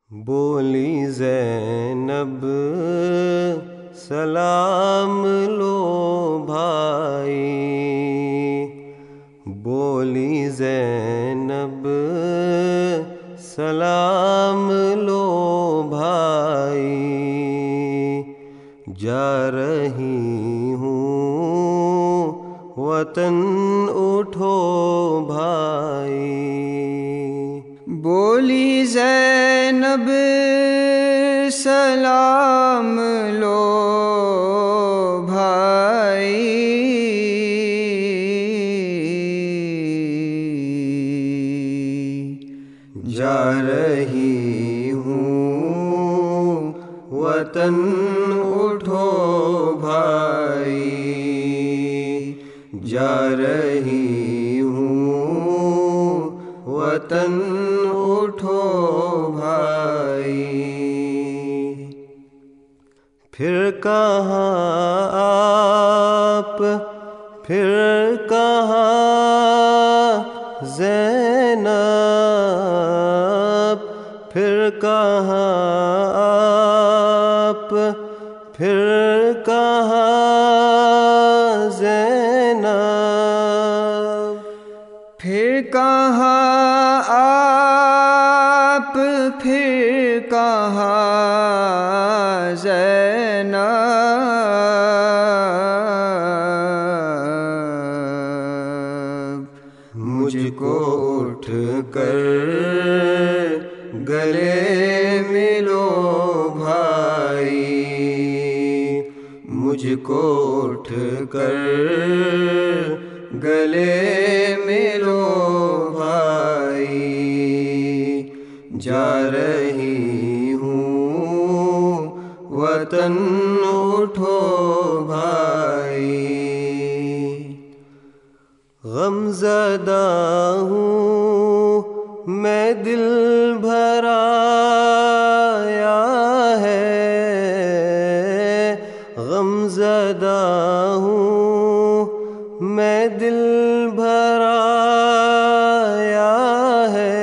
بولی زینب سلام لو بھائی، بولی زینب سلام لو بھائی، جا رہی ہوں وطن اٹھو بھائی۔ بولی زینب سلام لو بھائی، جا رہی ہوں وطن اٹھو بھائی، جا رہی ہوں وطن اٹھو بھائی۔ پھر کہاں آپ، پھر کہاں زینب، پھر کہاں آپ، پھر کہاں زینب، پھر کہاں آپ، پھر کہاں زینب، مجھ کو اٹھ کر گلے ملو بھائی، مجھ کو اٹھ کر گلے ملو بھائی، جا رہی ہوں وطن اٹھو بھائی۔ غم زدہ ہوں میں دل بھرایا ہے، غم زدہ ہوں میں دل بھرایا ہے،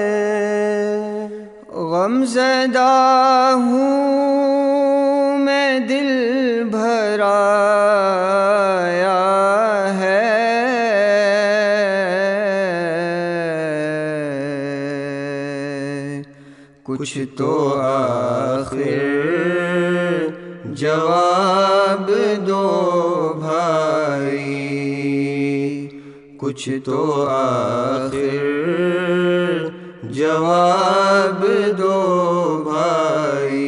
غم زدہ ہوں میں دل بھرایا ہے، کچھ تو آخر جواب دو بھائی، کچھ تو آخر جواب دو بھائی،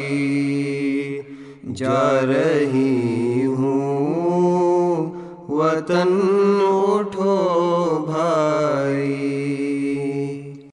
جا رہی ہوں وطن